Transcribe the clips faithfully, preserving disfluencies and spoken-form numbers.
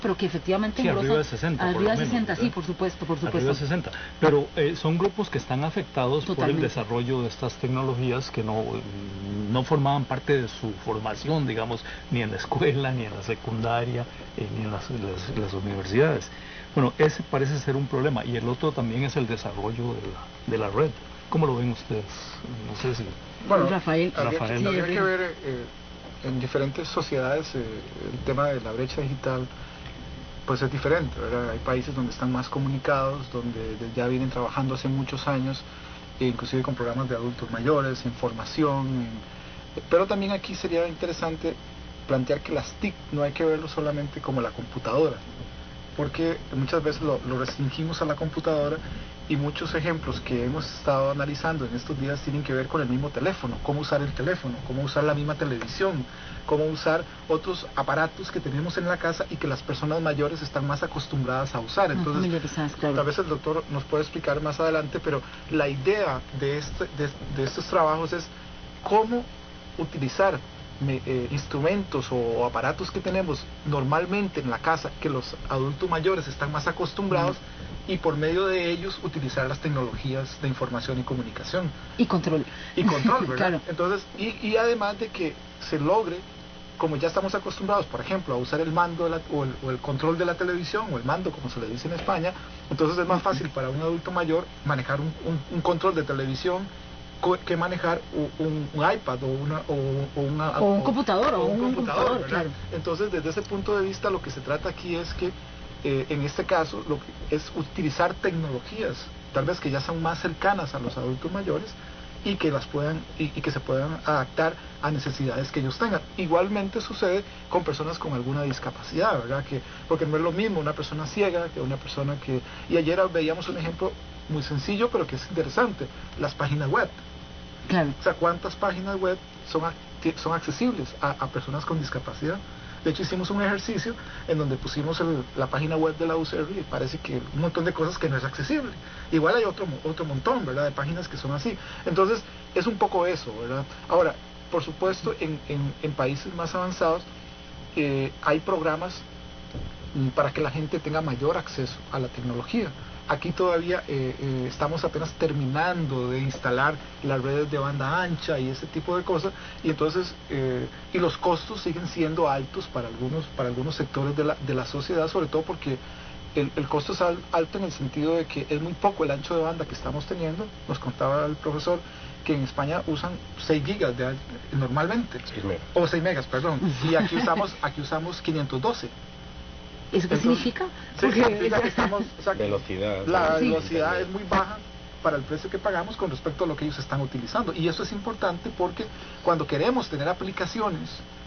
pero que efectivamente sí, englosan, arriba de sesenta, arriba de menos, sesenta, ¿verdad? sí, por supuesto, por supuesto. Arriba de sesenta, pero eh, son grupos que están afectados Totalmente. por el desarrollo de estas tecnologías que no, no formaban parte de su formación, digamos, ni en la escuela, ni en la secundaria, eh, ni en las, las, las universidades. Bueno, ese parece ser un problema, y el otro también es el desarrollo de la, de la red. ¿Cómo lo ven ustedes? No sé si... Bueno, Rafael, habría, Rafael. Que, habría Sí, que ver eh, en diferentes sociedades eh, el tema de la brecha digital, pues es diferente, ¿verdad? Hay países donde están más comunicados, donde ya vienen trabajando hace muchos años, e inclusive con programas de adultos mayores, en formación, en... pero también aquí sería interesante plantear que las T I C no hay que verlo solamente como la computadora, porque muchas veces lo, lo restringimos a la computadora, y muchos ejemplos que hemos estado analizando en estos días tienen que ver con el mismo teléfono, cómo usar el teléfono, cómo usar la misma televisión, cómo usar otros aparatos que tenemos en la casa y que las personas mayores están más acostumbradas a usar. Entonces, claro. tal vez el doctor nos puede explicar más adelante, pero la idea de, este, de, de estos trabajos es cómo utilizar Me, eh, instrumentos o aparatos que tenemos normalmente en la casa, que los adultos mayores están más acostumbrados, mm. y por medio de ellos utilizar las tecnologías de información y comunicación. Y control. Y control, ¿verdad? Claro. Entonces, y, y además de que se logre, como ya estamos acostumbrados, por ejemplo, a usar el mando de la, o, el, o el control de la televisión, o el mando, como se le dice en España, entonces es más fácil para un adulto mayor manejar un, un, un control de televisión que manejar un, un iPad o, una, o, o, una, o un o, computador o un, un computador, computador claro. Entonces, desde ese punto de vista, lo que se trata aquí es que eh, en este caso lo que es utilizar tecnologías tal vez que ya son más cercanas a los adultos mayores, y que las puedan y, y que se puedan adaptar a necesidades que ellos tengan. Igualmente sucede con personas con alguna discapacidad, ¿verdad? Que, porque no es lo mismo una persona ciega que una persona que... Y ayer veíamos un ejemplo muy sencillo, pero que es interesante: las páginas web. Claro. O sea, ¿cuántas páginas web son, son accesibles a, a personas con discapacidad? De hecho, hicimos un ejercicio en donde pusimos el, la página web de la U C R y parece que un montón de cosas que no es accesible. Igual hay otro, otro montón, ¿verdad?, de páginas que son así. Entonces, es un poco eso, ¿verdad? Ahora, por supuesto, en, en, en países más avanzados eh, hay programas para que la gente tenga mayor acceso a la tecnología. Aquí todavía eh, eh, estamos apenas terminando de instalar las redes de banda ancha y ese tipo de cosas, y entonces eh, y los costos siguen siendo altos para algunos para algunos sectores de la, de la sociedad, sobre todo porque el, el costo es al, alto en el sentido de que es muy poco el ancho de banda que estamos teniendo. Nos contaba el profesor que en España usan seis gigas de, normalmente, seis megas. o seis megas, perdón, y aquí usamos aquí usamos quinientos doce. ¿Eso qué Entonces, significa? Sí, Porque... significa que estamos, o sea, velocidad. La sí, velocidad es muy baja para el precio que pagamos con respecto a lo que ellos están utilizando. Y eso es importante porque cuando queremos tener aplicaciones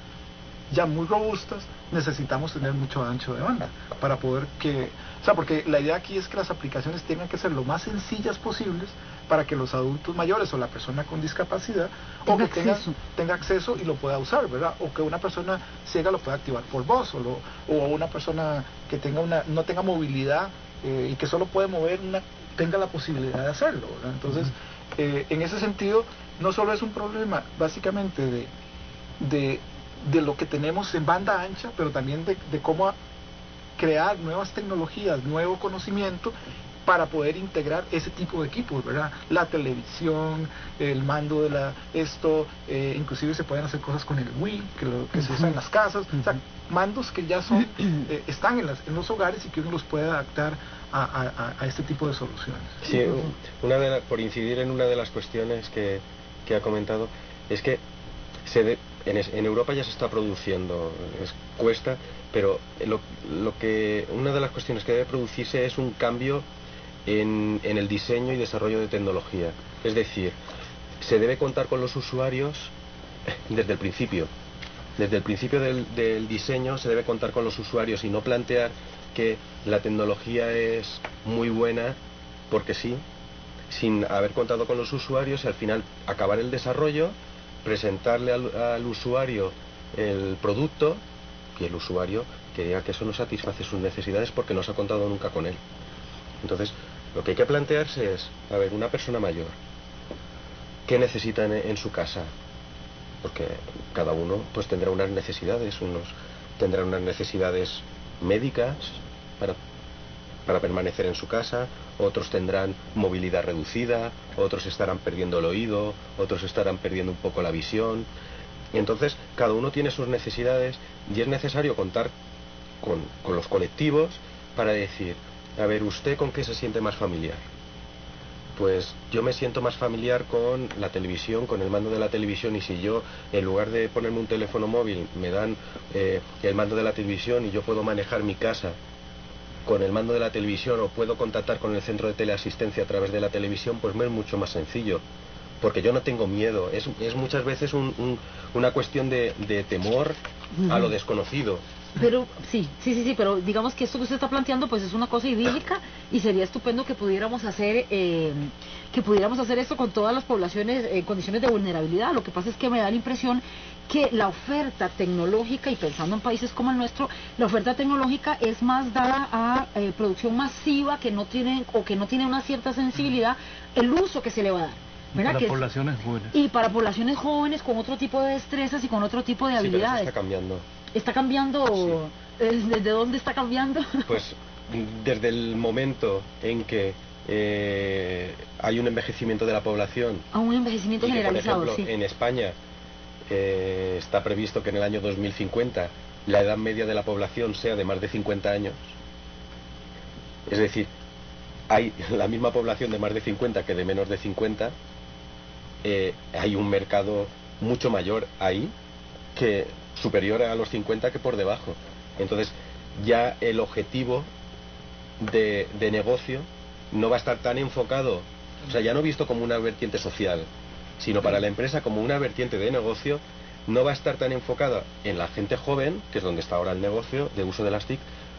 ya muy robustas, necesitamos tener mucho ancho de banda para poder que... O sea, porque la idea aquí es que las aplicaciones tengan que ser lo más sencillas posibles para que los adultos mayores o la persona con discapacidad tenga o que tenga acceso. tenga acceso y lo pueda usar, ¿verdad? O que una persona ciega lo pueda activar por voz, o, lo, o una persona que tenga una no tenga movilidad eh, y que solo puede mover una, tenga la posibilidad de hacerlo, ¿verdad? Entonces, eh, en ese sentido, no solo es un problema básicamente de, de, de lo que tenemos en banda ancha, pero también de, de cómo crear nuevas tecnologías, nuevo conocimiento para poder integrar ese tipo de equipos, ¿verdad? La televisión, el mando de la esto, eh, inclusive se pueden hacer cosas con el Wii, que, lo, que uh-huh. se usa en las casas, uh-huh. o sea, mandos que ya son eh, están en, las, en los hogares y que uno los puede adaptar a, a, a este tipo de soluciones. Sí, una de la, por incidir en una de las cuestiones que, que ha comentado, es que se de, en, en Europa ya se está produciendo, es, cuesta, pero lo, lo que una de las cuestiones que debe producirse es un cambio En, en el diseño y desarrollo de tecnología. Es decir, se debe contar con los usuarios desde el principio. Desde el principio del, del diseño se debe contar con los usuarios y no plantear que la tecnología es muy buena porque sí, sin haber contado con los usuarios, y al final acabar el desarrollo, presentarle al, al usuario el producto y el usuario que diga que eso no satisface sus necesidades porque no se ha contado nunca con él. Entonces, lo que hay que plantearse es, a ver, una persona mayor, ¿qué necesita en, en su casa? Porque cada uno pues tendrá unas necesidades, unos tendrán unas necesidades médicas para, para permanecer en su casa, otros tendrán movilidad reducida, otros estarán perdiendo el oído, otros estarán perdiendo un poco la visión. Y entonces cada uno tiene sus necesidades y es necesario contar con, con los colectivos para decir, a ver, ¿usted con qué se siente más familiar? Pues yo me siento más familiar con la televisión, con el mando de la televisión, y si yo, en lugar de ponerme un teléfono móvil, me dan eh, el mando de la televisión y yo puedo manejar mi casa con el mando de la televisión, o puedo contactar con el centro de teleasistencia a través de la televisión, pues me es mucho más sencillo, porque yo no tengo miedo. Es, es muchas veces un, un, una cuestión de, de temor a lo desconocido. Pero sí, sí, sí, sí, pero digamos que esto que usted está planteando pues es una cosa idílica y sería estupendo que pudiéramos hacer eh, que pudiéramos hacer esto con todas las poblaciones en condiciones de vulnerabilidad. Lo que pasa es que me da la impresión que la oferta tecnológica, y pensando en países como el nuestro, la oferta tecnológica es más dada a eh, producción masiva que no tiene o que no tiene una cierta sensibilidad el uso que se le va a dar. Para que poblaciones es, jóvenes. Y para poblaciones jóvenes con otro tipo de destrezas y con otro tipo de habilidades. Sí, pero eso está cambiando. ¿Está cambiando? Sí. ¿Desde dónde está cambiando? Pues desde el momento en que eh, hay un envejecimiento de la población. A un envejecimiento y que, generalizado, por ejemplo, sí. En España eh, está previsto que en el año dos mil cincuenta la edad media de la población sea de más de cincuenta años. Es decir, hay la misma población de más de cincuenta que de menos de cincuenta. Eh, hay un mercado mucho mayor ahí, que superior a los cincuenta que por debajo. Entonces ya el objetivo de, de negocio no va a estar tan enfocado, o sea, ya no visto como una vertiente social, sino para la empresa como una vertiente de negocio. No va a estar tan enfocada en la gente joven, que es donde está ahora el negocio de uso de las T I C,